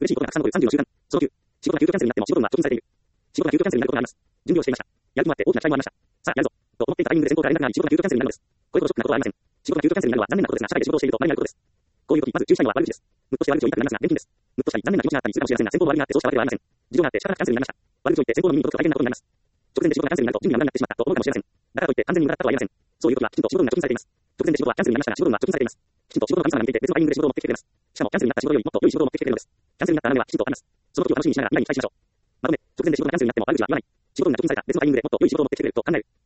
嬉しいことがたくさん残る30の習慣。その9、仕事が急遽キャンセルになっても仕事運は貯金されている。仕事が急遽キャンセルになることがあります。準備をしていました。やる気もあって大きな期待もありました。さあ、やるぞ。と思っていたタイミングで先方から連絡があり、仕事が急遽キャンセルになるのです。これほどショックなことはありません。仕事が急遽キャンセルになるのは残念なことですが、社会で仕事をしていると学びになることです。こういう時、まず注意したいのは悪口です。ムッとして悪口を言いたくなりますが、厳禁です。ムッとしたり、残念な気持ちがあったりするかもしれませんが、先方の悪気があってそうしたわけではありません。事情があって仕方なくキャンセルになりました。悪口を言って先方の耳に届くと大変なことになります。直前で仕事がキャンセルになると準備が無駄になってしまったと思うかもしれません。だからといって完全に無駄だったとは言えません。そういう時はきちんと仕事運が貯金されています。直前で仕事はキャンセルになりましたが、仕事運は貯金されています。きちんと仕事が神様が見ていて別のタイミングで仕事を持ってきてくれます。しかもキャンセルになった仕事よりもっと良い仕事を持ってきてくれるのです。キャンセルになった穴ではきちんと話す。その時を楽しみにしながら未来に期待しましょう。まとめ、直前で仕事がキャンセルになっても悪口は言わない。仕事運が貯金された別のタイミングでもっと良い仕事を持ってきてくれると考える。